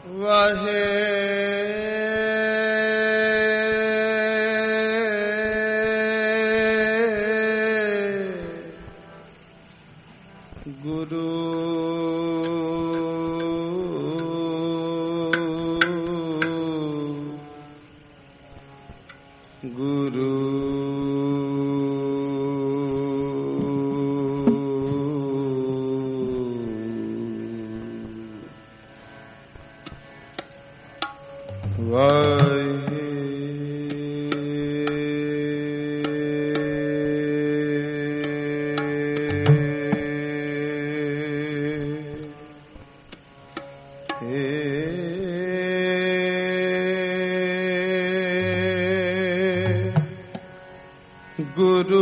वाहे गुरु गुरु गुरु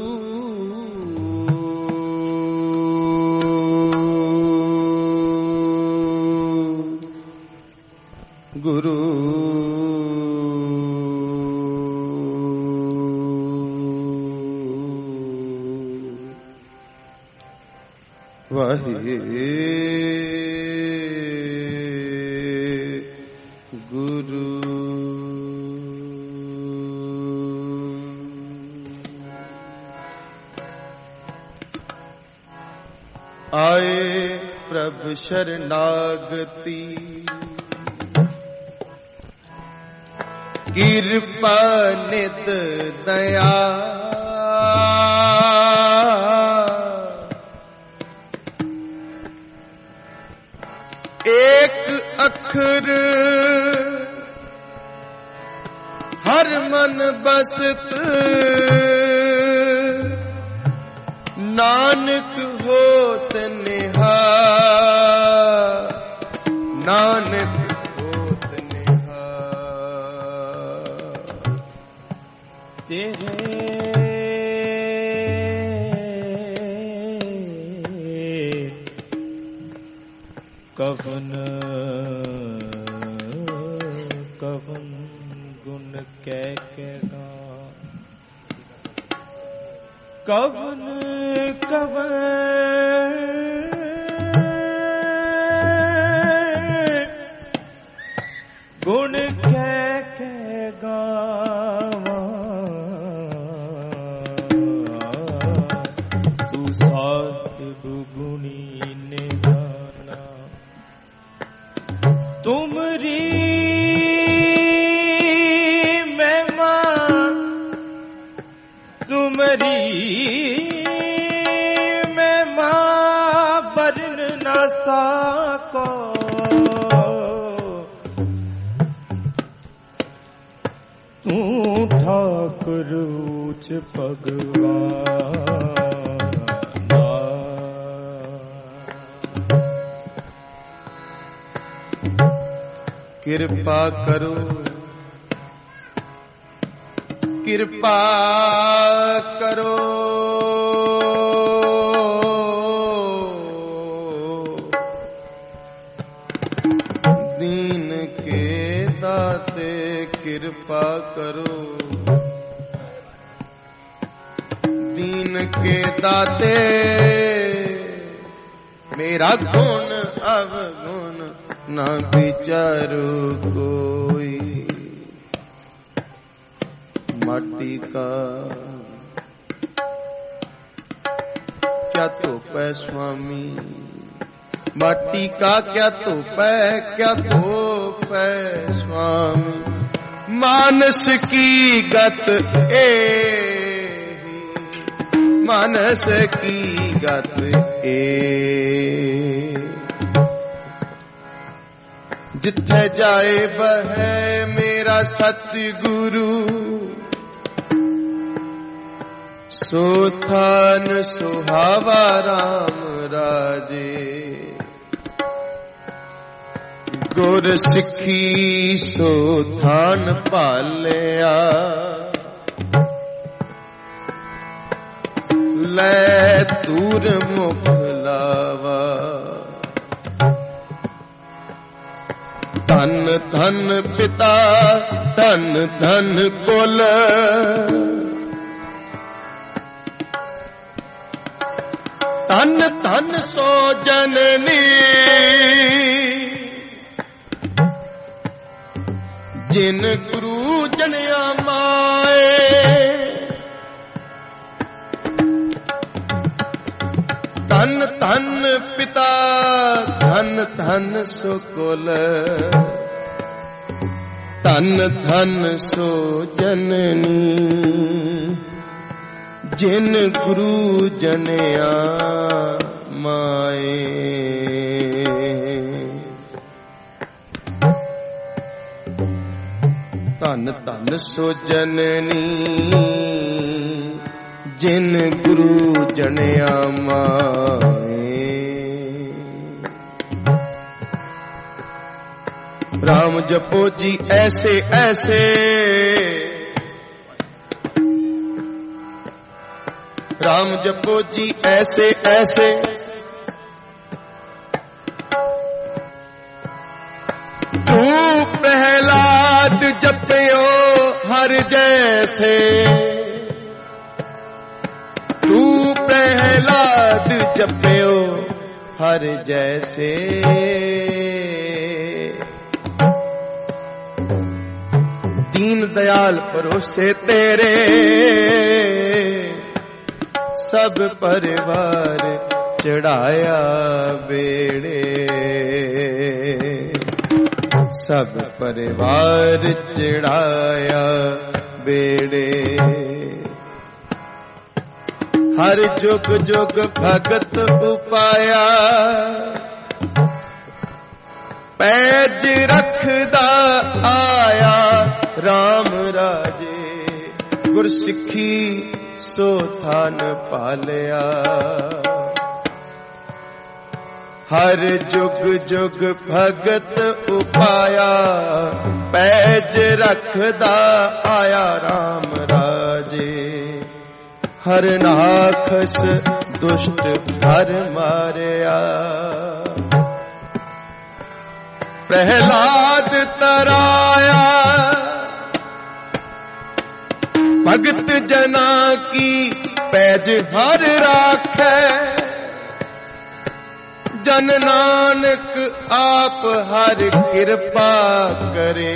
गुरु वाहे गुरु आए प्रभु शरणागति कृपा नित दया एक अखर हर मन बसत नानक होत निहार नानक होत निहार तेरे कवन कवन गुण कह के कवन कवन गुण कह के गावा तू साहिब गुणी निधाना तुमरी महिमा तुमरी साको तू ठाकुर ऊंच भगवान कृपा करो कृपा करो कृपा करो दीन के दाते मेरा गुण अवगुण न विचारो कोई माटी का क्या तोप है स्वामी माटी का क्या तोप है स्वामी मानस की गत मानस की गत जिथे जाए बह मेरा सतगुरु सो थान सुहावा राम राजे गुर सिखी सो थान पालिया ले दूर मुख लावा धन धन पिता धन धन कुल धन धन सो जननी जिन गुरु जनिया माए। धन धन पिता धन धन सुकुल, धन धन सो जननी, जिन गुरु जनिया माए। धन धन सो जननी, जिन गुरु जनिया माए। राम जपो जी ऐसे ऐसे, राम जपो जी ऐसे ऐसे, तू प्रहलाद जपयो हर जैसे, तू प्रहलाद जपयो हर जैसे। दीन दयाल परोसे तेरे, सब परिवार चढ़ाया बेड़े, सब परिवार चढ़ाया बेड़े। हर जुग जुग भगत उपाया, पैज रखदा आया राम राजे। गुर सिੱਖੀ सो थान पालिया, हर जुग जुग भगत उपाया, पैज रखदा आया राम राजे। हर नाखस दुष्ट हर मारिया, प्रहलाद तराया। भगत जना की पैज हर राखै, जन नानक आप हर कृपा करे।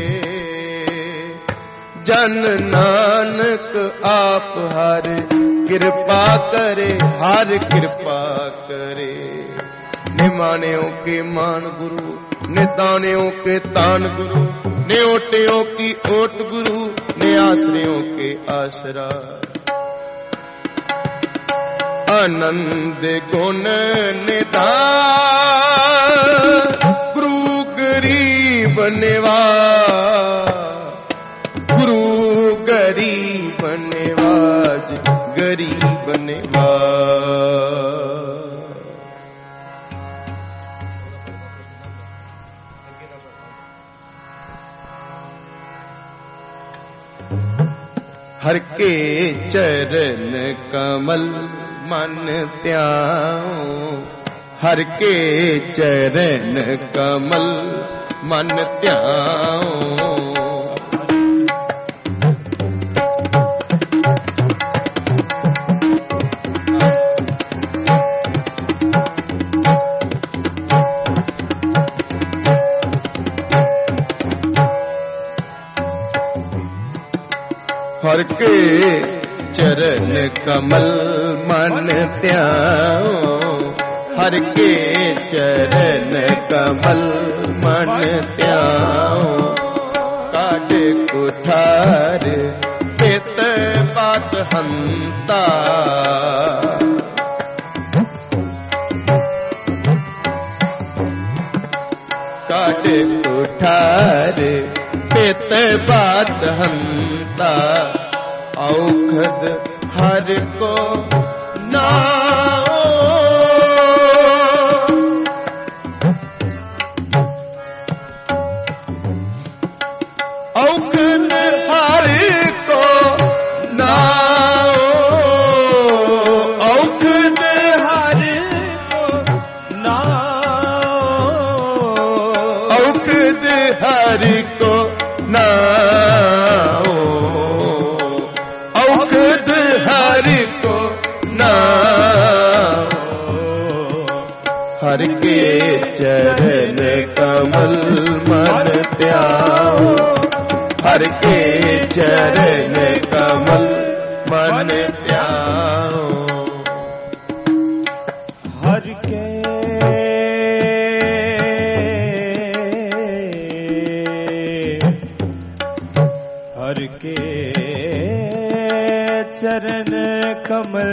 जन नानक आप हर कृपा करे, हर कृपा करे। निमानियों के मान गुरु, नितानियों के तान गुरु, ने ओटियों की ओट गुरु, ने आश्रयों के आसरा। आनंद गुण निधान, गुरु गरीब निवाज, गुरु गरीब निवाज, गरीब निवाज। हर के चरण कमल मन ध्याओ, हर के चरण कमल मन ध्याओ। हर के चरण कमल मन ध्याओ, हर के चरण कमल मन ध्याओ। काट कुठार हित बात हंता, काट कुठार हित बात हंता। औखद हर को नाओ, औखद हर को नाओ, औखद हर को नाओ, औखद हर को नाओ, औखद हर को नाओ। हर के चरण कमल मन ध्याओ, हर के चरण कमल मन ध्याओ। हर के चरण कमल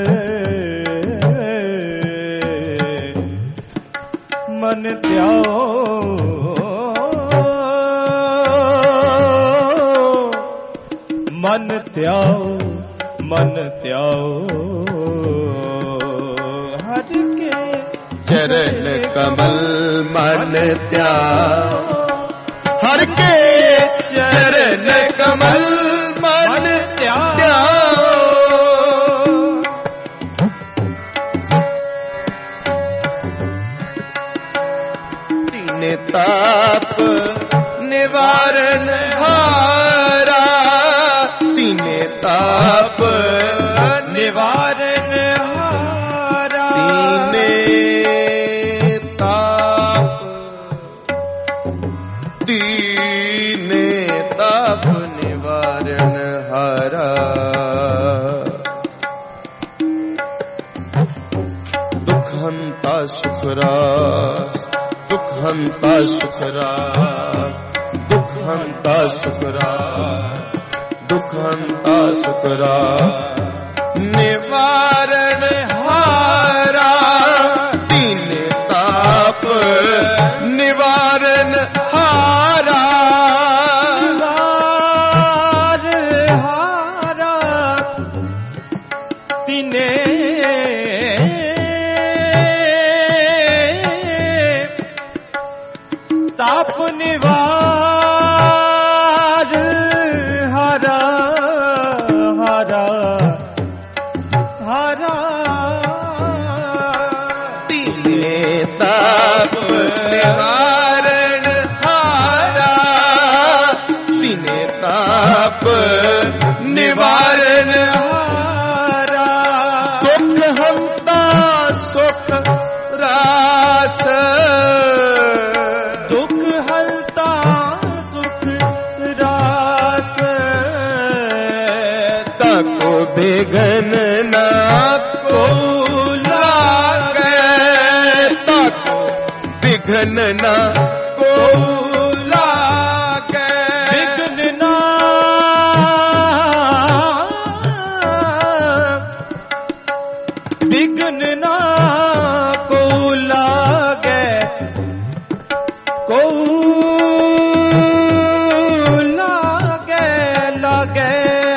मन ध्याओ। मन ध्याओ मन ध्याओ हर के चरण कमल मन ध्याओ। हर के चरण कमल मन ध्याओ। तीन ताप निवारण हारा। तीन ताप निवारण हारा। तीन ताप निवारण हारा। दुख हंता सुख रास। दुख हंता सुख रास। दुख हंता सुख रास। दुख हंता सुख रास निवारण हारा। तीन ताप निवारण हारा। निवारण हारा तीने ताप निवार हरा हरा हरा। तीने ताप निवारण हारा। तीने ताप निवारण हारा। दुख हंता सुख रास। दुख हंता सुख रास। ताको बेगन ना को लागे। ताको बिघन ना को लागे। विघ्न ना विघ्न ना को लागे। को लागे लागे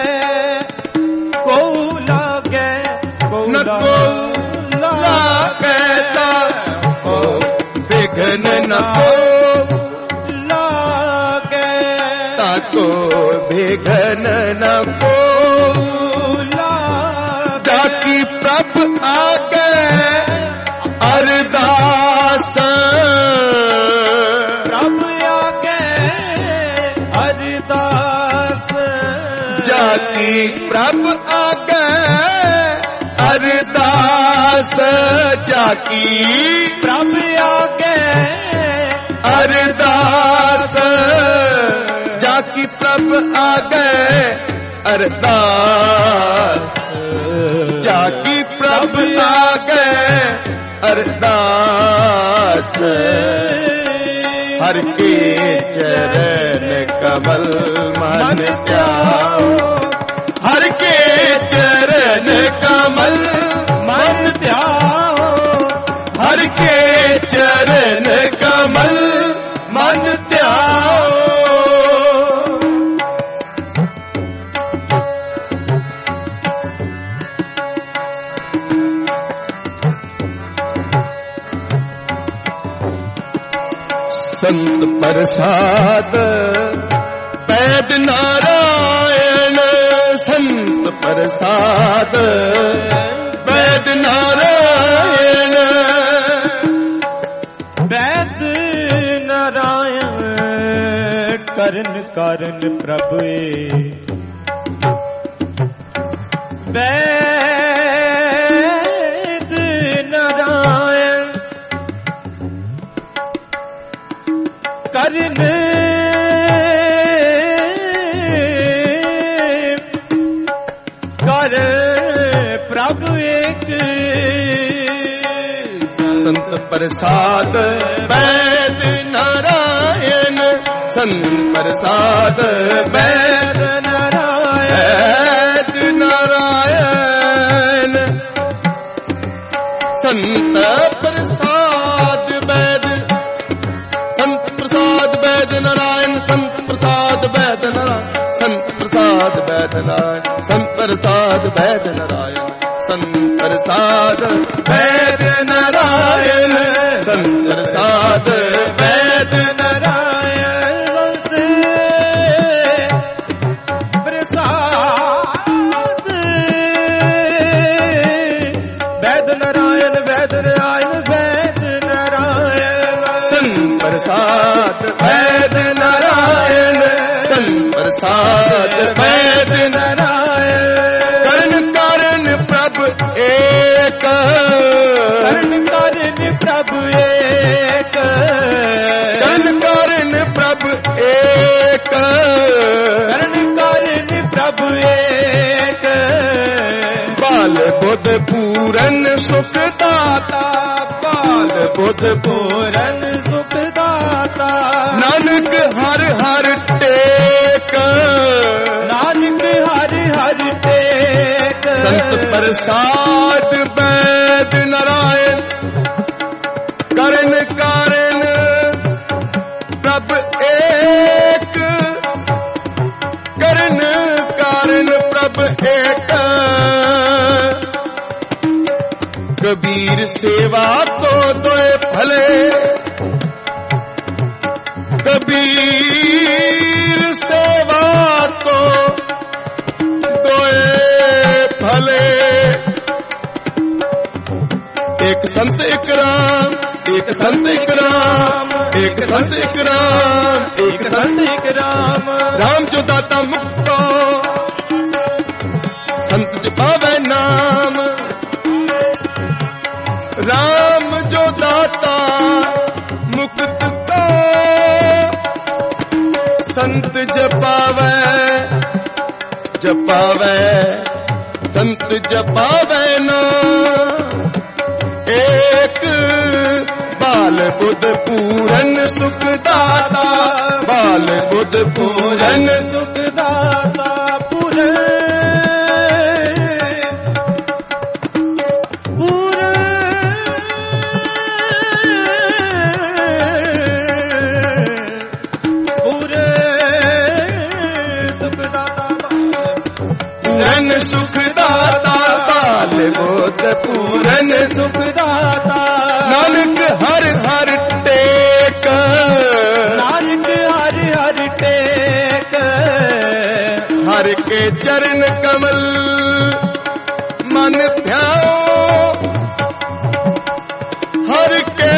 को लागे को न को लागे। ताको बिघन ना को लागे। ताको बिघन ना को लागे। जाकी प्रभ आगे अरदास। प्रभ आगे अरदास। जाकी प्रभ आगे अरदास। जाकी प्रभ आगे अरदास। जाकी प्रभ आगे अरदास। जाकी प्रभ आगे अरदास। हर के चरण कमल मन ध्याओ। हर के चरण कमल मन ध्याओ। हर के चरण कमल मन ध्याओ। संत प्रसाद वैद नारायण। संत प्रसाद वैद नारायण। वैद नारायण करण कारण प्रभु। वैद नारायण करण संत प्रसाद वैद नारायण, संत प्रसाद वैद नारायण, नारायण संत प्रसाद वैद, संत प्रसाद वैद नारायण, संत प्रसाद वैद नारायण, संत प्रसाद वैद नारायण, संत प्रसाद वैद नारायण, संत प्रसाद वैद नारायण, संत प्रसाद वैद नारायण, प्रसाद वैद नारायण, वैद नारायण, वैद नारायण, संत प्रसाद वैद नारायण, संत प्रसाद वैद नारायण, करण कारण प्रभु एक, करण कारण प्रभु एक, करण कारण प्रभु एक, करण कारण प्रभु एक, बाल बुध पूरन सुख दाता, बाल बुध पूरन सुख दाता, नानक हर हर टेक, नानक हर हर टेक, संत प्रसाद वैद नारायण, करण कारण प्रभु एक, करण कारण प्रभु एक, कबीर सेवा तो दोए भले, कबीर सेवा तो दोए भले, एक संत एक राम, एक संत एक राम, एक संत एक राम, एक संत एक राम, राम जो दाता मुक्तो, संत जो पावे नाम, राम जो दाता मुक्त को, संत जपावे, जपावे संत जपावे नाम, एक बाल बुध पूरन सुख दाता, बाल बुध पूरन सुख दाता, पूरन सुख दाता, बाल बुध पूरन सुख दाता, नानक हर हर टेक, नानक हर हर टेक, हर के चरण कमल मन ध्याओ, हर के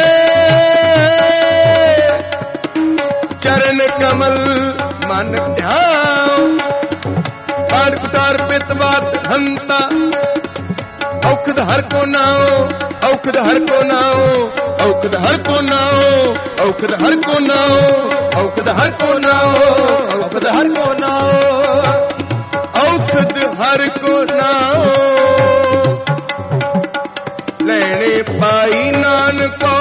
चरण कमल मन ध्याओ, काट कुटार पित बात हंता, औखद हर को नाओ, औखद हर को नाओ, औखद हर को नाओ, औखद हर को नाओ, औखद हर को नाओ, औखद हर को नाओ, औखद हर को नाओ, लेने पाई नानको,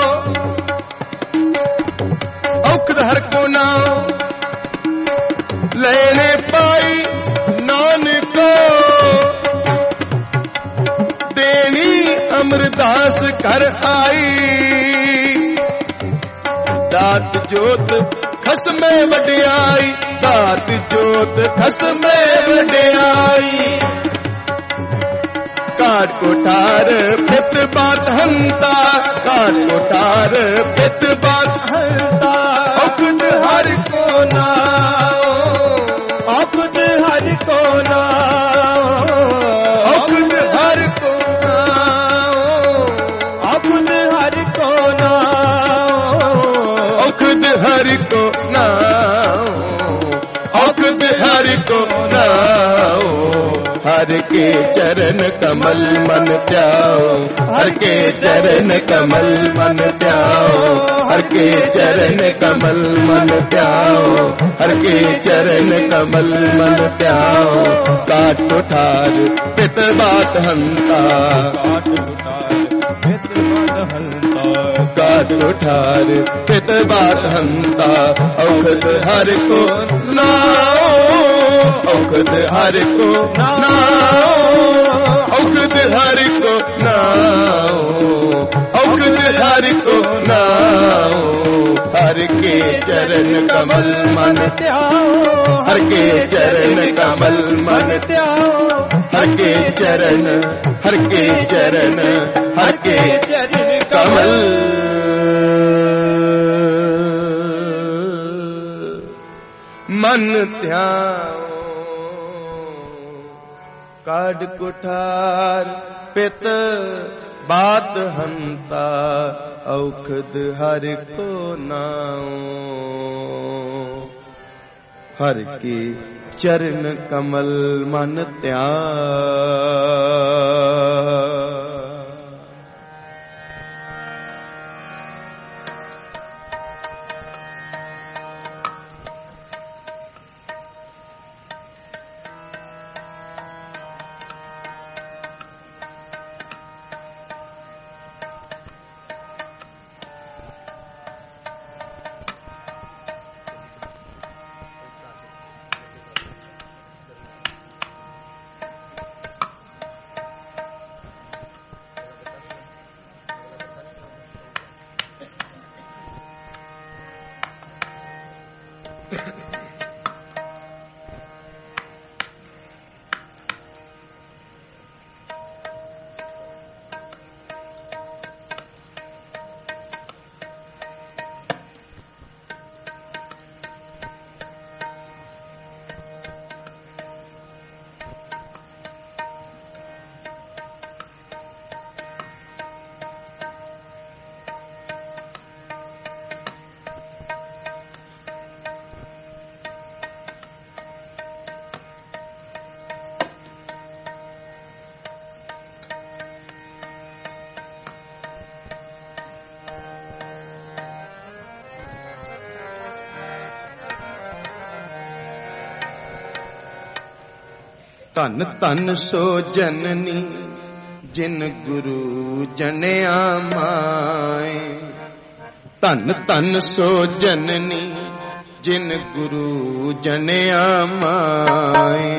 औखद हर को नाओ, लेने पाई नानको, देनी अमरदास घर आई, दात जोत खसमे वडियाई, दात जोत खसमे वडियाई, काट कोठार पित बात हंता, काट कोठार पित बात हंता, औखद हर को नाओ, औखद हर को नाओ, औखद हर को नाओ, औखद हर को नाओ, औखद हर को नाओ, औखद हर को नाओ, हर के चरण कमल मन प्याओ, हर के चरण कमल मन प्याओ, हर के चरण कमल मन प्याओ, हर के चरण कमल मन प्याओ, काट कुठार पित बात हंता, काट कुठार पित बात हंता, कुठार पित बात हंता औखद हर को नाओ औखद हर को नाओ औखद हर को नाओ औखद हर को नाओ हर के चरण कमल मन त्याओ हर के चरण कमल मन त्याओ हर के चरण हर के चरण हर के चरण कमल मन ध्याओ काड कुठार पित बात हंता औखद हर को नाओ हर के चरण कमल मन त्याग धन धन सो जननी जिन गुरु जनिया माए धन धन सो जननी जिन गुरु जनिया माए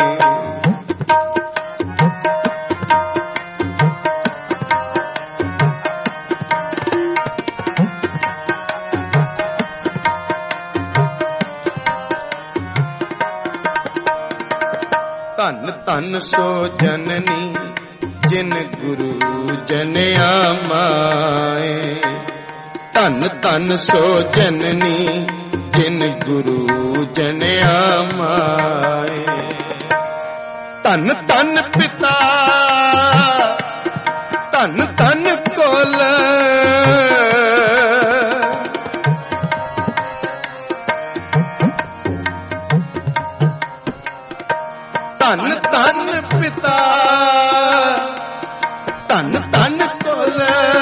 धन धन सो जननी जिन गुरु जनिया माए धन धन सो जननी जिन गुरु जनिया माए धन धन पिता धन धन कोल धन धन पिता धन धन कोल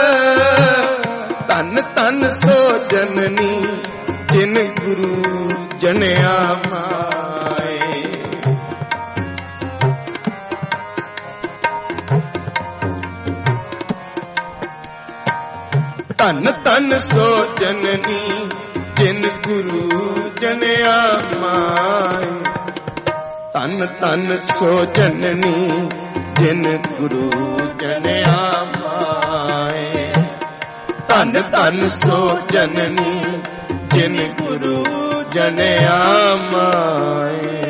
धन धन सो जननी जिन गुरु जनिया माए धन धन सो जननी जिन गुरु जनिया माए धन धन सो जननी जिन गुरु जनिया माए धन धन सो जननी जिन गुरु जनिया माए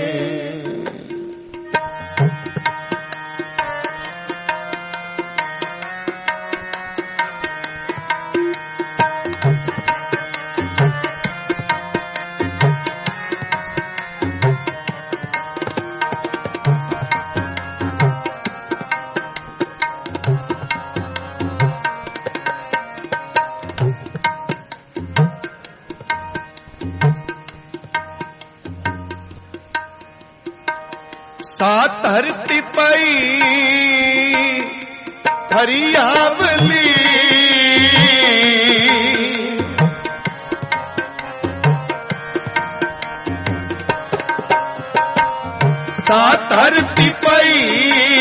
सा धरती पई हरियावली सा धरती पई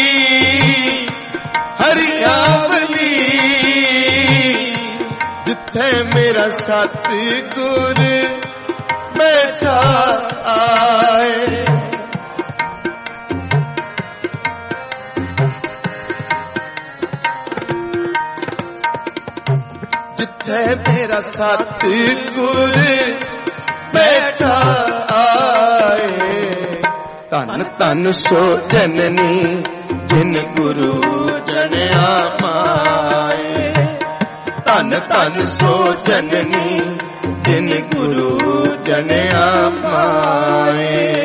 हरियावली जिथे ਜਿੱਥੇ ਮੇਰਾ ਸਤਿਗੁਰ ਬੈਠਾ ਆਏ। ਜਿੱਥੇ ਮੇਰਾ ਸਤਿਗੁਰ ਬੈਠਾ ਆਏ। ਧੰਨ ਧੰਨ ਸੋ ਜਨਨੀ ਜਿਨ ਗੁਰੂ ਜਨਿਆ ਮਾਏ। ਧੰਨ ਧੰਨ ਸੋ ਜਨਨੀ ਜਿਨ ਗੁਰੂ ਜਨਿਆ ਮਾਏ।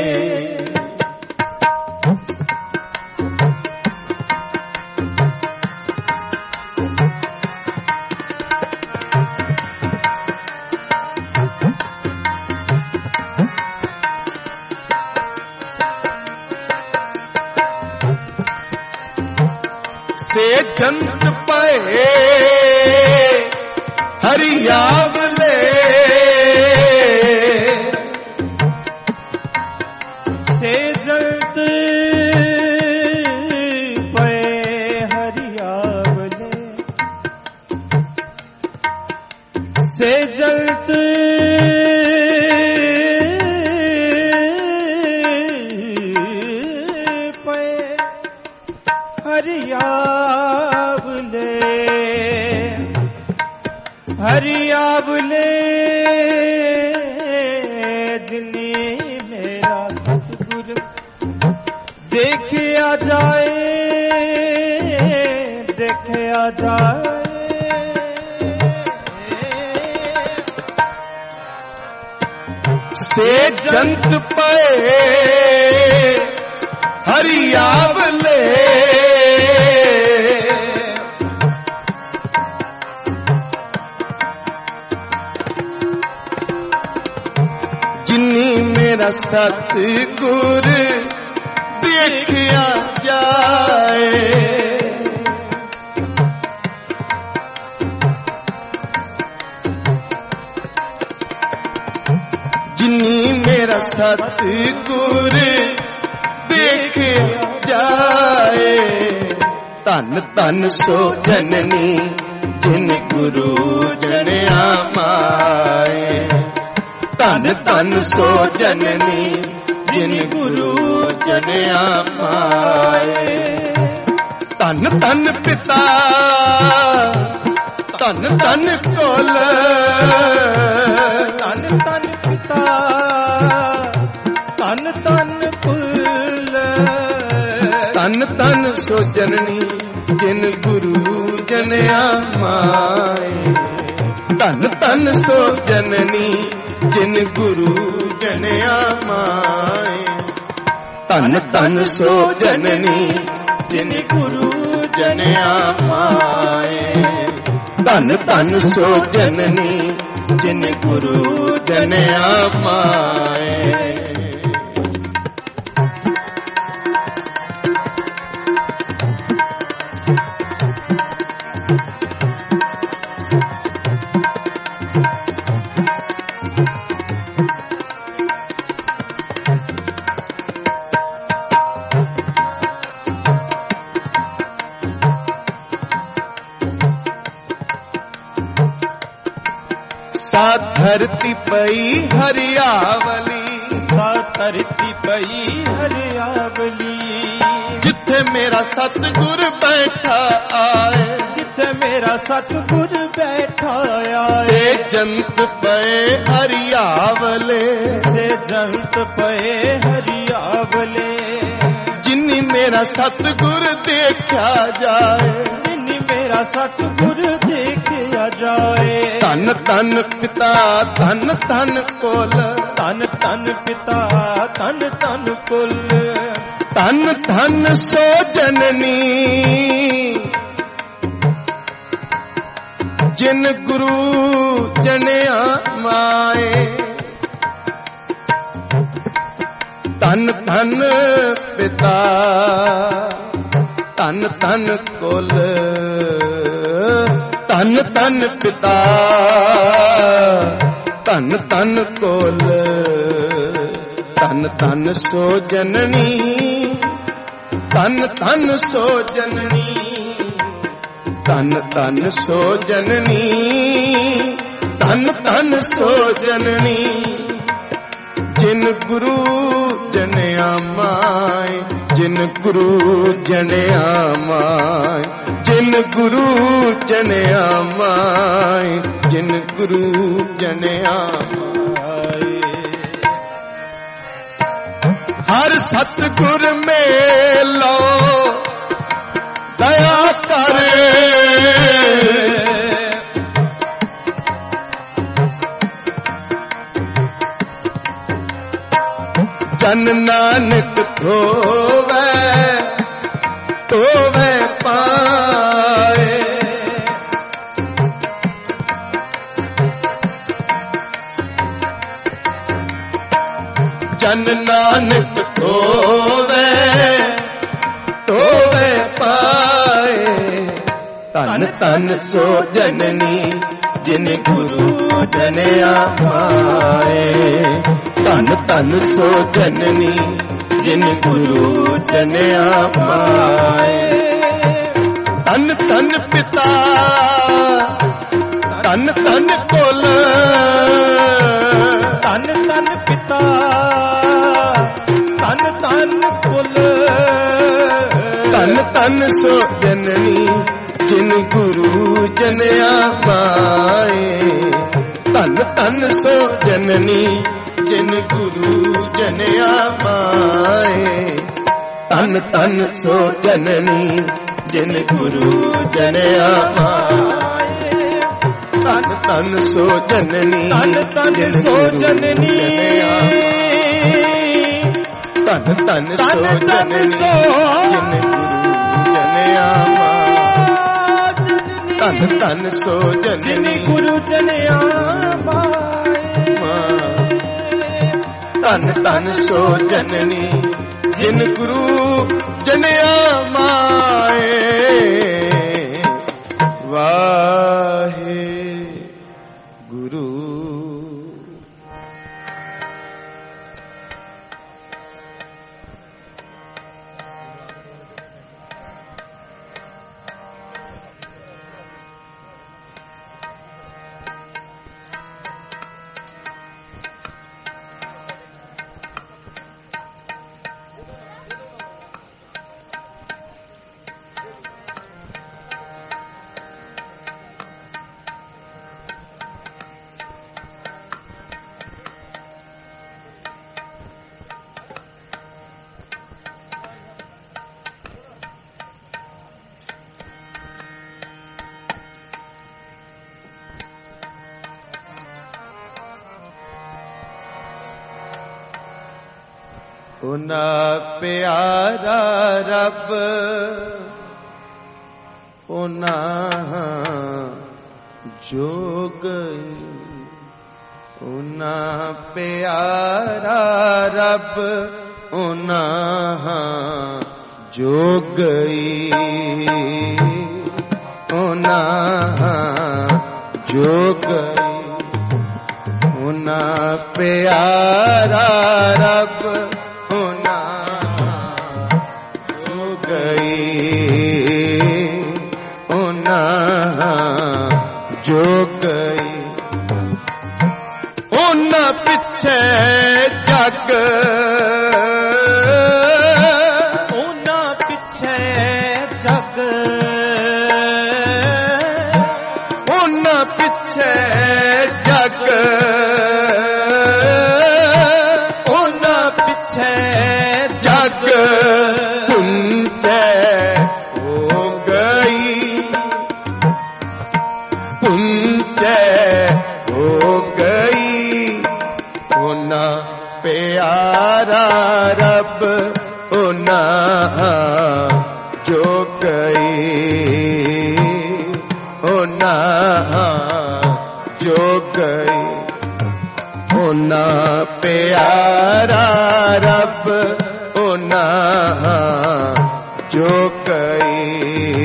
ਸੇ ਜੰਤ ਪਏ ਹਰਿਆਵਲੇ। ਸੇ ਜੰਤ ਪਏ ਹਰਿਆਵਲੇ। ਸੇ ਜੰਤ ਪਏ ਹਰਿਆਵਲੇ। ਹਰਿਆਵਲੇ ਜਿਨੀ ਮੇਰਾ ਸਤਿਗੁਰ ਦੇਖਿਆ ਜਾਏ। ਦੇਖਿਆ ਜਾਏ। ਸੇ ਜੰਤ ਪਏ ਹਰਿਆਵਲੇ। ਜਿਨੀ ਮੇਰਾ ਸਤਿਗੁਰ ਦੇਖਿਆ ਜਾਏ। ਜਿਨੀ ਮੇਰਾ ਸਤਿਗੁਰ ਦੇਖਿਆ ਜਾਏ। ਧੰਨ ਧੰਨ ਸੋ ਜਨਨੀ ਜਿਨ ਗੁਰੂ ਜਨਿਆ ਮਾਏ। ਧੰਨ ਧੰਨ ਸੋ ਜਨਨੀ ਜਿਨ ਗੁਰੂ ਜਨਿਆ ਮਾਏ। ਧੰਨ ਧੰਨ ਪਿਤਾ ਧੰਨ ਧੰਨ ਕੁਲ। ਧੰਨ ਧੰਨ ਪਿਤਾ ਧੰਨ ਧੰਨ ਕੁਲ। ਧੰਨ ਧੰਨ ਸੋ ਜਨਨੀ ਜਿਨ ਗੁਰੂ ਜਨਿਆ ਮਾਏ। ਧੰਨ ਧੰਨ ਸੋ ਜਨਨੀ ਜਿਨ ਗੁਰੂ ਜਨਿਆ ਮਾਏ। ਧੰਨ ਧੰਨ ਸੋ ਜਨਨੀ ਜਿਨ ਗੁਰੂ ਜਨਿਆ ਮਾਏ। ਧੰਨ ਧੰਨ ਸੋ ਜਨਨੀ ਜਿਨ ਗੁਰੂ ਜਨਿਆ ਮਾਏ। ਸਾ ਧਰਤੀ ਪਈ ਹਰਿਆਵਲੀ। ਸਾ ਧਰਤੀ ਪਈ ਹਰਿਆਵਲੀ। ਜਿੱਥੇ ਮੇਰਾ ਸਤਿਗੁਰ ਬੈਠਾ ਆਏ। ਜਿੱਥੇ ਮੇਰਾ ਸਤਿਗੁਰ ਬੈਠਾ ਆਏ। ਸੇ ਜੰਤ ਪਏ ਹਰਿਆਵਲੇ। ਸੇ ਜੰਤ ਪਏ ਹਰਿਆਵਲੇ। ਜਿਨੀ ਮੇਰਾ ਸਤਿਗੁਰ ਦੇਖਿਆ ਜਾਏ। ਜਿਨੀ ਮੇਰਾ ਸਤਿਗੁਰ ਦੇਖਿਆ ਜਾਏ। ਧੰਨ ਧੰਨ ਪਿਤਾ ਧੰਨ ਧੰਨ ਕੁਲ। ਧੰਨ ਧੰਨ ਪਿਤਾ ਧੰਨ ਧੰਨ ਕੁਲ। ਧੰਨ ਧੰਨ ਸੋ ਜਨਨੀ ਜਿਨ ਗੁਰੂ ਜਨਿਆ ਮਾਏ। ਧੰਨ ਧੰਨ ਪਿਤਾ ਧੰਨ ਧੰਨ ਕੁਲ। ਧੰਨ ਧੰਨ ਪਿਤਾ ਧੰਨ ਧੰਨ ਕੁਲ। ਧੰਨ ਧੰਨ ਸੋ ਜਨਨੀ ਧੰਨ ਧੰਨ ਸੋ ਜਨਨੀ ਧੰਨ ਧੰਨ ਸੋ ਜਨਨੀ धन धन सो जननी जिन गुरु जनिया माय, जिन गुरु जनिया माय, जिन गुरु जनिया माय, जिन गुरु जनिया माय। हर सतगुर मेलो दया करे, जन नानक धोवे धोवे पाए। जन नानक धोवे धोवे पाए। तन तन सो जननी जिन गुरु जनिया माए। तन तन सो जननी जिन गुरु जनिया माए। तन तन पिता तन तन कुल, तन तन पिता तन तन कुल। तन तन सो जननी जिन गुरु जनिया माए। तन तन सो जननी जिन गुरु जनिया माए। तन तन सो जननी जिन गुरु जनिया माए। तन तन सो जननी तन तन सो जननी तन तन सो जननी जिन गुरु जनिया माए। तन तन सो जननी गुरु जनिया तन तन सो जननी जिन गुरु जनिया माए। वाहे गुरु। उना प्यारा रब उना जोग, उना प्यारा रब उना जोगई। उना जोगई उना प्यारा रब उना जोगई। उना जोगई उना पिछे जग, उना पिछे जग, उना पिछे जग, उना पिछे जग पुंजे हो गई। पुंजे हो गई उना प्यारा रब उना जो गई। उना जो गई उना प्यारा रब उना जो गई।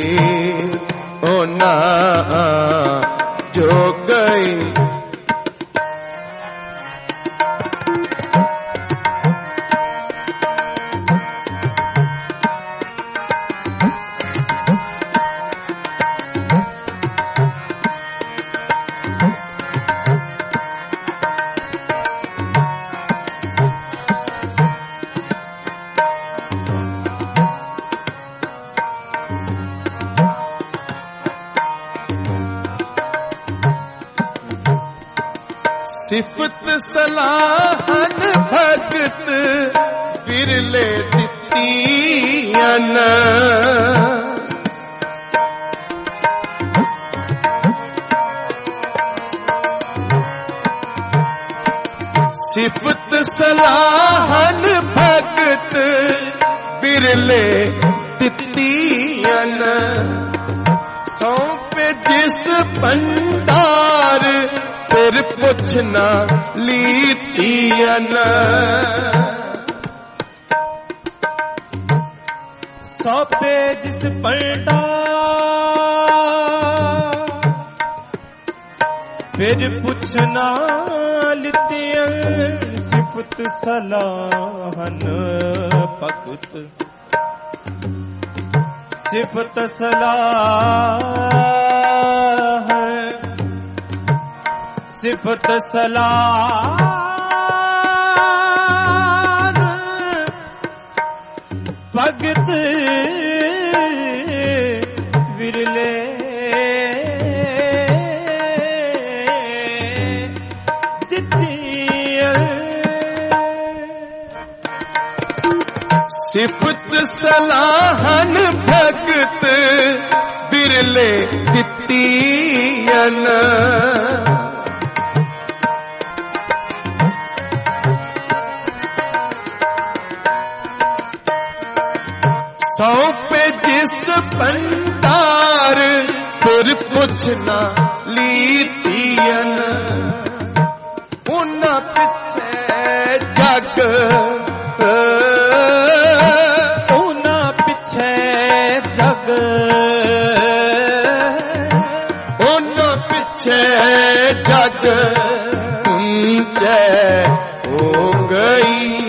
उना जो गई ਸਿਫਤ ਸਲਾਹਨ ਭਗਤ ਬਿਰਲੇ ਦਿੱਤੀਆਂ ਸਿਫਤ ਸਲਾਹਨ ਭਗਤ ਬਿਰਲੇ ਦਿੱਤੀਆਂ ਸੌਂਪੇ ਜਿਸ ਭੰਡਾਰ ਫਿਰ ਪੁੱਛਣਾ ਲੀਤੀਆਂ ਸੌਂਪੇ ਜਿਸ ਭੰਡਾਰ ਫਿਰ ਪੁੱਛਣਾ ਲਿਤੀਆਂ ਸਿਫਤ ਸਲਾਹਨ ਭਗਤ ਸਿਫਤ ਸਲਾਹ ਸਿਫਤ ਸਲਾਹ ਭਗਤ ਵਿਰਲੇ ਦਿੱਤੀਆਂ ਸਿਫਤ ਸਲਾਹਨ ਭਗਤ ਬਿਰਲੇ ਦਿੱਤੀਆਂ ਸੌਂਪੇ ਜਿਸ ਭੰਡਾਰ ਫਿਰ ਪੁੱਛਣਾ ਲੀਤੀਆਂ ਉਹਨਾਂ ਪਿੱਛੇ ਜਗ ਉਹਨਾਂ ਪਿੱਛੇ ਜਗ ਉਹਨਾਂ ਪਿੱਛੇ ਜਗ ਤੁੰਜੈ ਹੋ ਗਈ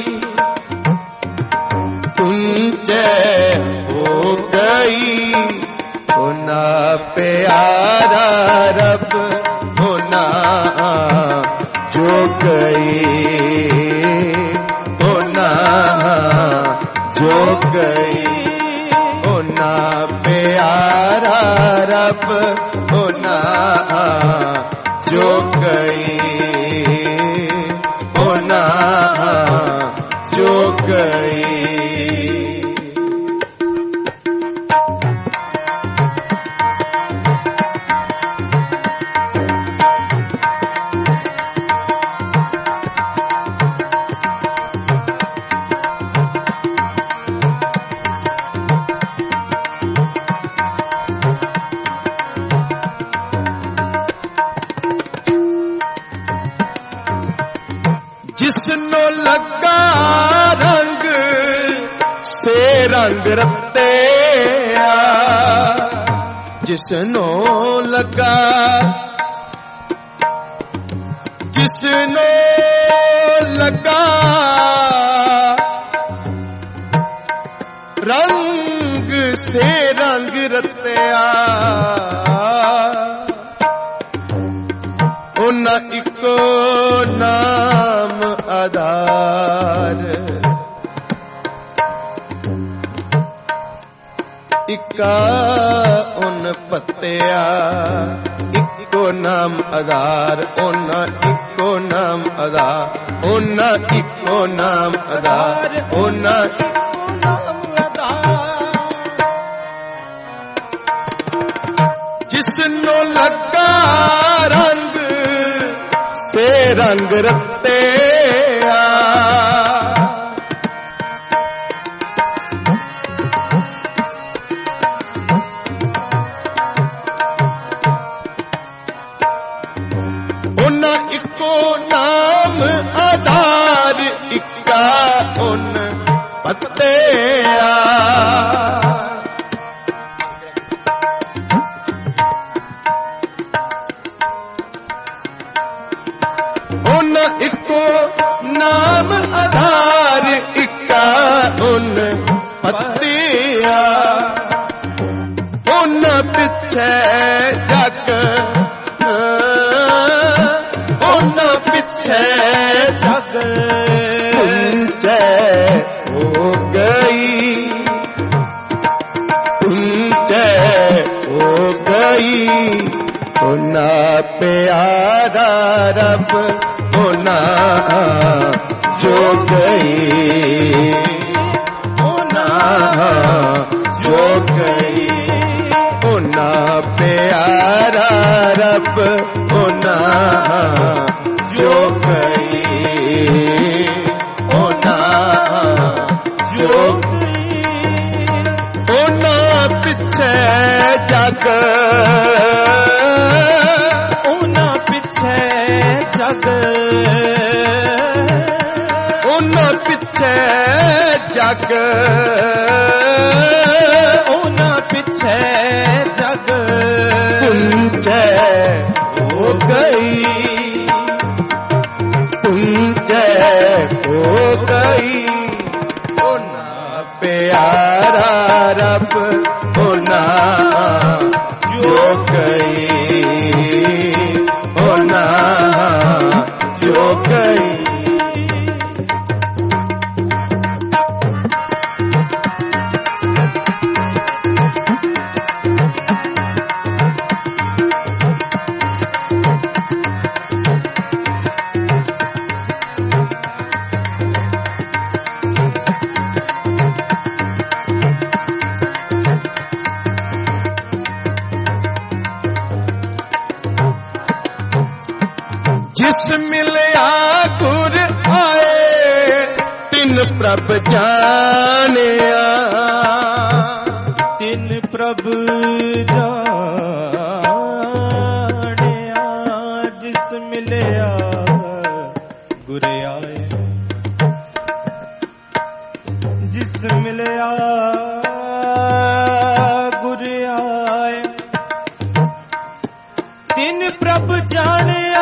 ਤੁੰਜੈ ਹੋ ਗਈ ਹੋਨਾ ਪਿਆਰਾ ਰੱਬ ਹੋਨਾ ਜੋ ਗਈ ਹੋਨਾ ਜੋ ਗਈ ਹੋਨਾ ਪਿਆਰਾ ਰੱਬ ਹੋਨਾ ਜੋ ਗਈ ਹੋਨਾ ਜੋ ਗਈ ਜਿਸਨੋ ਲੱਗਾ ਰੰਗ ਸੇ ਰੰਗ ਰਤਿਆ ਜਿਸਨੋ ਲੱਗਾ ਜਿਸਨੋ ਲੱਗਾ ਰੰਗ ਸੇ ਰੰਗ ਰਤਿਆ ਉਹਨਾਂ ਇੱਕੋ ਨਾਮ ਆਧਾਰ ਇੱਕਾ ਉਨ ਪਤਿਆ ਇੱਕੋ ਨਾਮ ਆਧਾਰ ਉਹਨਾਂ ਇੱਕੋ ਨਾਮ ਆਧਾਰ ਉਹਨਾਂ ਇੱਕੋ ਨਾਮ ਆਧਾਰ ਉਹਨਾਂ ਇੱਕੋ ਨਾਮ ਆਧਾਰ ਜਿਸਨੂੰ ਲੱਗਾ ਰੰਗ ਸੇ ਰੰਗ ਰਤਿਆ ਉਹਨਾਂ ਇੱਕੋ ਨਾਮ ਆਧਾਰ ਇੱਕਾ ਉਨ ਪਤਿਆ ਉਹਨਾਂ ਇੱਕੋ ਨਾਮ ਆਧਾਰ ਇੱਕਾ ਉਨ ਪਤਿਆ ਉਹਨਾਂ ਪਿੱਛੇ ਜਗ ਉਹਨਾਂ ਪਿੱਛੇ ਜਗ ਪੁੰਜੈ ਹੋ ਗਈ ਪੁੰਜੈ ਹੋ ਗਈ ਉਹਨਾਂ ਪਿਆਰਾ ਰੱਬ होना जो गई, होना जो गई, होना प्यारा रब होना जो गई, होना जो गई, होना पिछे जग, होना पिछे जग, होना पिछे जग, होना पिछे जग, पुंजे हो गई, पुंजे हो गई, होना प्यारा रब होना जो गई, होना जो गई। जिस मिलया गुर आए तिन प्रभ जानिया, तिन प्रभ जानिया, जिस मिलया गुर आए, जिस मिलया गुर आए, तिन प्रभ जानिया,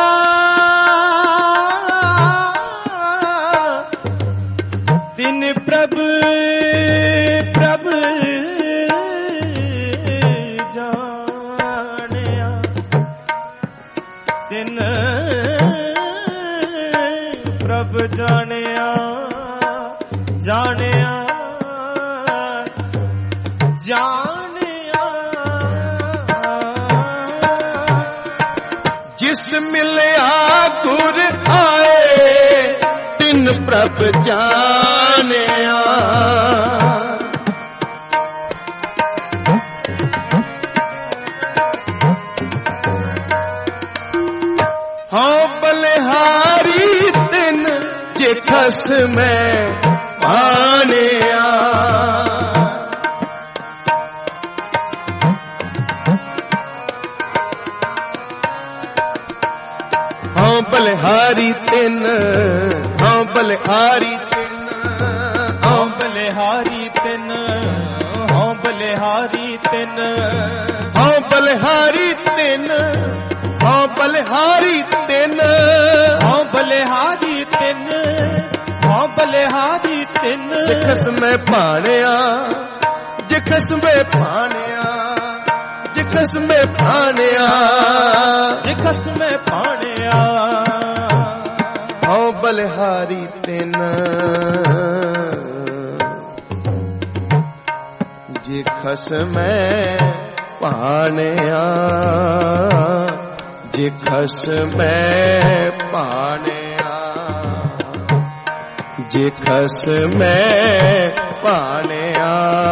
तिन प्रभ प्रभ जानिया, तिन प्रभ जानिया, जानिया जानिया, जिस मिलया गुर आए तिन प्रभ जानिया, हाँ बलिहारी तिन जे खस में पानिया, हाँ बलिहारी तिन, हाँ बलिहारी तिन, हाँ बलिहारी तिन, हाँ बलिहारी तिन, हाँ बलिहारी तिन, हाँ बलिहारी तिन, हाँ बलिहारी तिन, हाँ बलिहारी तिन, जिखस में पानिया, जिखस में पानिया, जिखस में पानिया, जिखस में पानिया, हाँ बलिहारी तिन, जिखस में पानिया, जिखस में पानिया, जिखस में पानिया,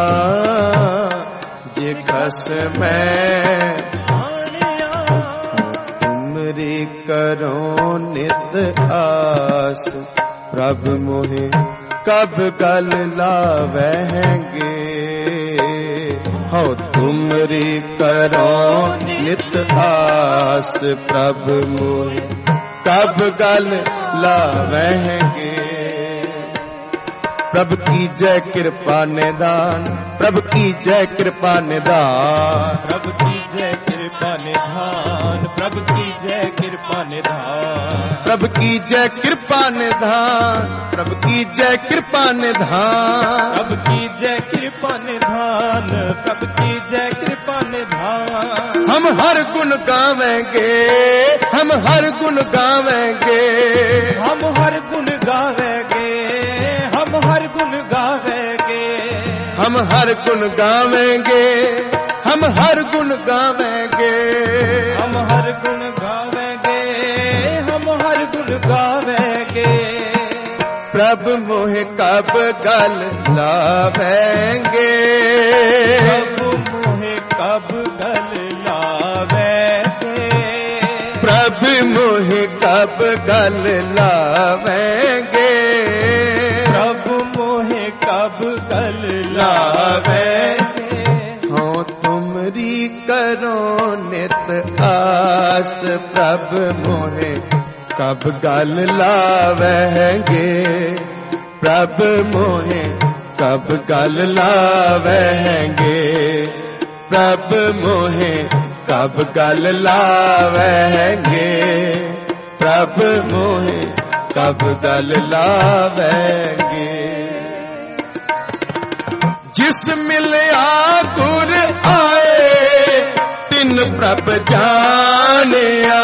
जिखस में पानिया, तुमरी करो नित आस, प्रभु मोहे कब गल लावेंगे, हो तुमरी करो नित आस, प्रभु मोहे कब गल लावेंगे। प्रभु की जय कृपा निदान, प्रभु की जय कृपा निदान, प्रभु की जय कृपा निधान, प्रभु की जय कृपा निधान, प्रभु की जय कृपा निधान, प्रभु की जय कृपा निधान, प्रभु की जय कृपा निधान, प्रभु की जय कृपा निधान। हम हर गुण गावेंगे, हम हर गुण गावेंगे, हम हर गुण गावेंगे, हम हर गुण गावेंगे, हम हर गुण गावेंगे, हम हर गुण गावेंगे, हम हर गुण गावेंगे, हम हर गुण गावेंगे। प्रभु मोहे कब गल लावेंगे, प्रभु मोहे कब गल लावेंगे। प्रभु मोहे कब गल लावेंगे, प्रभु मोहे कब गल लावेंगे। हो तुमरी करो नित आस, प्रभु मोहे कब गल लावेंगे, प्रभु मोहे कब गल लावेंगे, प्रभु मोहे कब गल लावेंगे, प्रभु मोहे कब गल लावेंगे। जिस मिलया गुर आए, तिन प्रभ जानिया।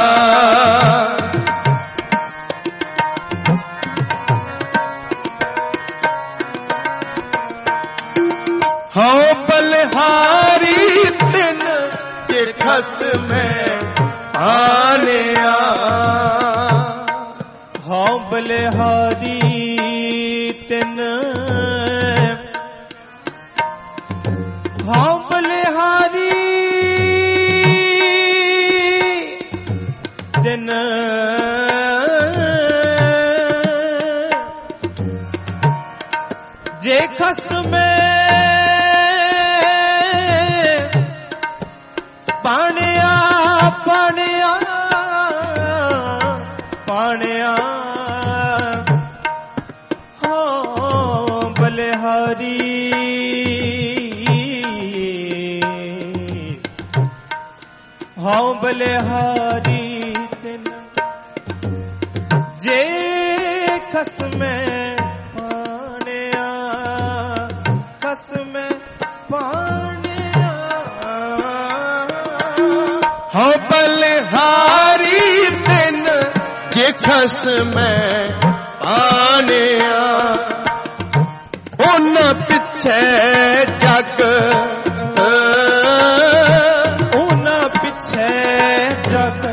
हाँ बलिहारी तिन जे खस में आनिया। हाँ बलिहारी तिन, हाँ बलिहारी तिन जे खस में पानिया पानिया पानिया। हाँ बलिहारी हाँ बलिहारी तिन जे खस में पानिया, खस में पानिया। हाँ बलिहारी तिन जे खस में पानिया। उन पिछे जग, उन पिछे जग,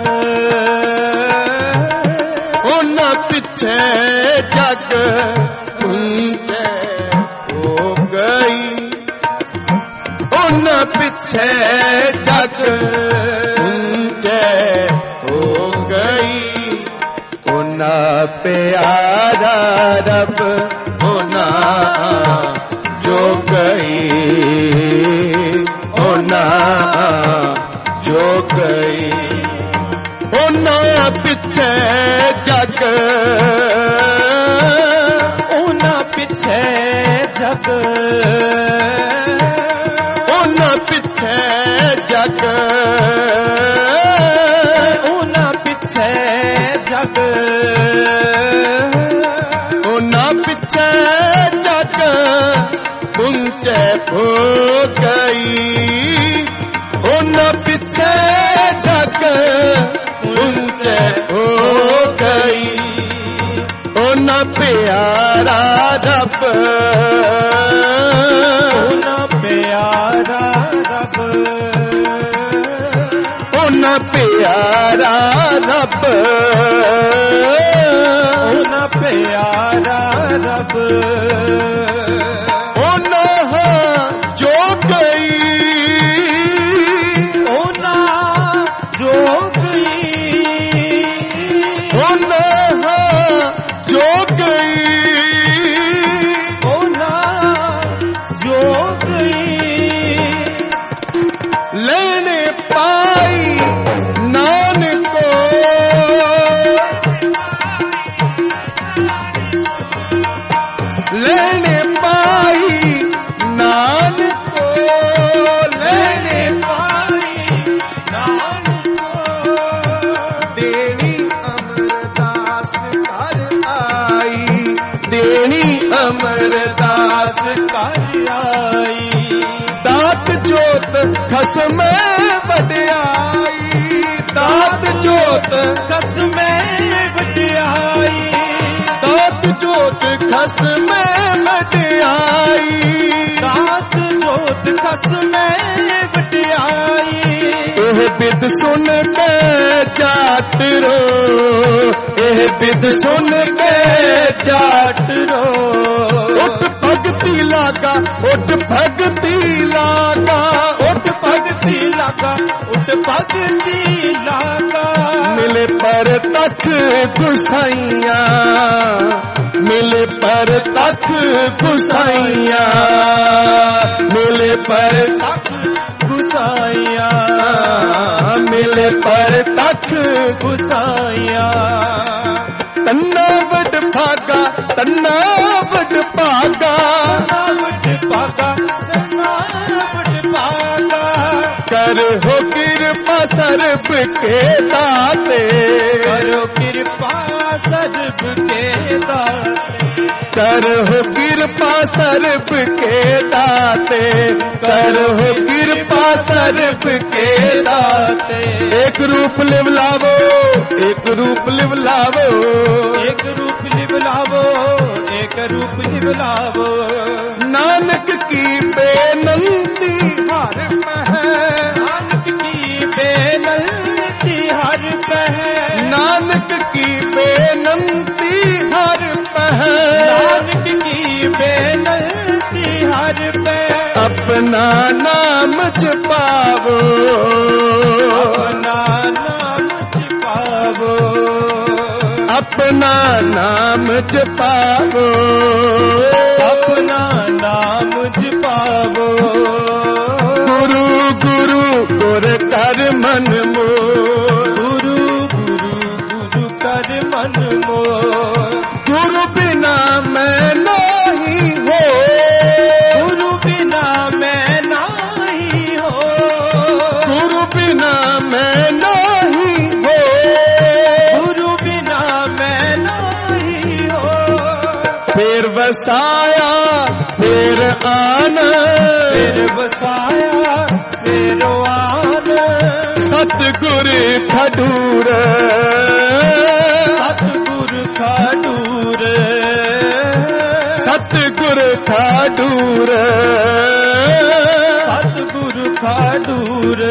उन पिछे जग उनके हो गई, उन पिछे जग उनके हो गई। उना प्यारा रब उना जो गई, उना जो गई। उना पिछे जग, उना पिछे जग, उना पिछे जग, उना पिछे जग, उना पिछे जग उनके हो गई। उना पिछे जग उनके हो गई। उना प्यारा रब, उना प्यारा रब, उना प्यारा रब, उना प्यारा रब। उना जो गई, उना जो गई, उना जो गई, उना जो गई। लेने पाई नानक को, लेने पाई नानक को, लेने पाई नानक को। देनी अमरदास कर आई, देनी अमरदास कर आई। दात जोत खसम वड्याई, दात जोत खसम वड्याई, दात जोत खसम वड्याई, दात जोत खसम वड्याई। एह बिद सुन के जात रो, बिद सुन के जाट रो। उठ भगती लागा, उठ भगती लागा, उठ भगती लागा, उठ भगती लागा। मिले पर तख गुसाइया, मिले पर तख गुसाइया, मिले पर तख गुसाइया, मिले पर तख गुसाइया। तन्ना वड भागा, तन्ना वड भागा, वड भागा, तन्ना वड भागा। कर हो कृपा सर्ब के दाते, करो कृपा सर्ब के दाते। कर हो कृपा सर्ब के दाते, कर हो कृपा सर्ब के दाते। एक रूप लिवलावो, एक रूप लिवलावो, एक रूप लिवलावो, एक रूप लिवलावो। नानक की बेनंती हर पह, नानक की बेनंती हर पह, नानक की बेनंती हर पह, नानक की बेनंती हर पह। अपना नाम जपावो, अपना नाम जपावो, अपना नाम जपावो, अपना नाम जपावो। गुरु गुरु गुर कर मन मोर, गुरु गुरु गुरु कर मन मोर। गुरु बिना मैं नहीं हो, गुरु बिना मैं नहीं हो, गुरु बिना मैं नहीं हो, गुरु बिना मैं नहीं हो। फिर वसाया फिर आना, फिर बसाया फिर आना। सतगुर खडूर, सतगुर खडूर, सतगुर खडूर, सतगुर खडूर।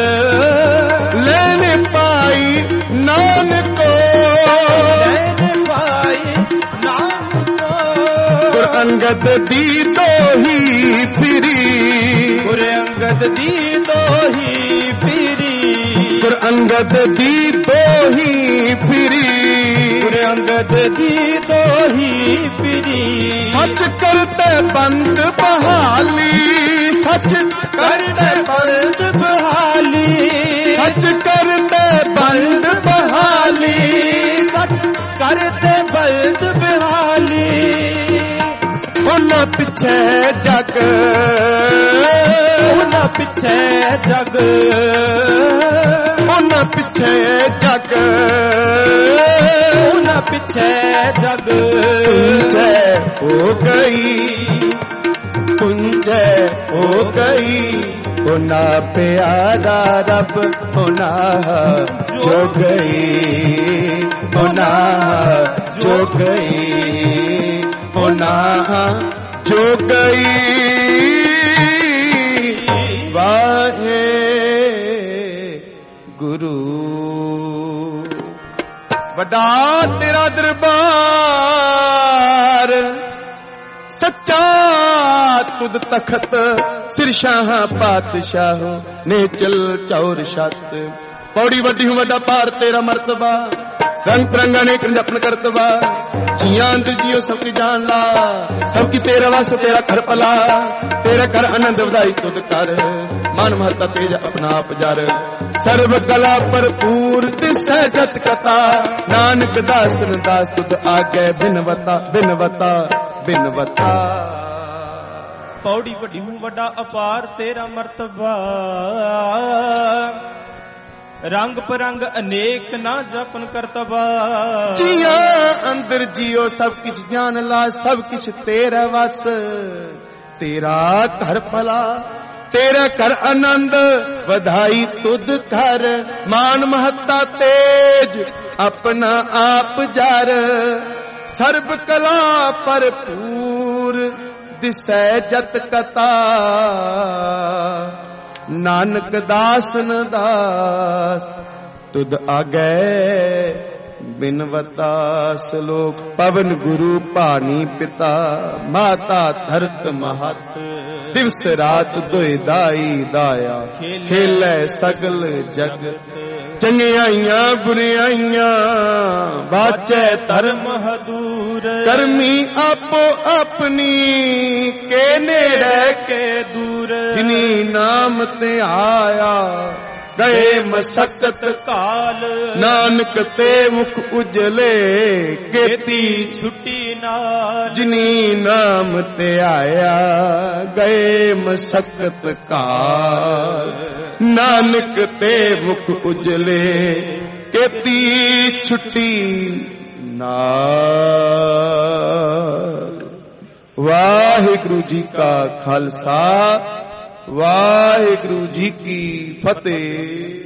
लेने पाई नानको, लेने पाई नाम को। गुर अंगद दी तो ही फिरी, गुर अंगद दी तो ही फिरी, गुर अंगद दी तो ही फिरी, गुर अंगद दी तो ही फिरी। सच करते बंद बहाली, सच करते बंद बहाली, सच करते बंद बहाली, सच करते बंद बहाली। उन पिछे जग, उन पिछे जग, उन पिछे जग, उन पिछे जग। कुंजय हो गई, कुंजय हो गई, होना प्यारा रब होना जो गई, होना जो गई, होना जो गई। वाहे गुरु वड्डा तेरा दरबार, सच्चा तुद तखत, सिर शाह पातशाह ने चल चौर छत। पौड़ी वड्डी हूं वड्डा पार तेरा मर्तबा, रंग बिरंगा ने जपन करतबा। जियां अंदर जियो सबकी जान ला, सबकी तेरा वास तेरा घर पला। तेरा घर आनंद वधाई तुद कर, मान महता तेज अपना आप जार। सर्व कला भरपूर तिसै जत कथा, नानक दासन दास तुद आगे बिनवता बिनवता बिनवता। पौड़ी वड्डी हूं वड्डा अपार तेरा मर्तबा, रंग परंग अनेक ना जपन करतबा। जिया अंदर जियो सब किछ जान ला, सब किछ तेरा वस तेरा घर भला। तेरा कर आनंद वधाई तुद कर, मान महत्ता तेज अपना आप जार। सर्ब कला भरपूर दिसै जत कथा, नानक दासन दास तुद आगे ਬਿਨਵਤਾ ਸਲੋਕ ਪਵਨ ਗੁਰੂ ਭਾਨੀ ਪਿਤਾ ਮਾਤਾ ਧਰਤ ਮਹਤ ਦਿਵਸ ਰਾਤ ਦੁਇ ਦਾਈ ਦਾਇਆ ਖੇਲੇ ਸਗਲ ਜਗਤ ਚੰਗਿਆਈਆਂ ਬੁਰਿਆਈਆਂ ਬਾਚੈ ਧਰਮ ਹਦੂਰ ਕਰਮੀ ਆਪੋ ਆਪਣੀ ਕੇ ਨੇੜੇ ਕੇ ਦੂਰ ਜਿਨੀ ਨਾਮ ਤੇ ਆਇਆ ਗਏ ਮਸਕਤ ਕਾਲ ਨਾਨਕ ਤੇ ਮੁਖ ਉਜਲੇ ਕੀਤੀ ਛੁੱਟੀ ਨਾਲ ਜਿਨੀ ਨਾਮ ਤੇ ਆਇਆ ਗਏ ਮਸਕਤ ਕਾਲ ਨਾਨਕ ਤੇ ਮੁਖ ਉਜਲੇ ਕੀਤੀ ਛੁੱਟੀ ਨਾਲ। ਵਾਹਿਗੁਰੂ ਜੀ ਕਾ ਖਾਲਸਾ ਵਾਹਿਗੁਰੂ ਜੀ ਕੀ ਫਤਿਹ।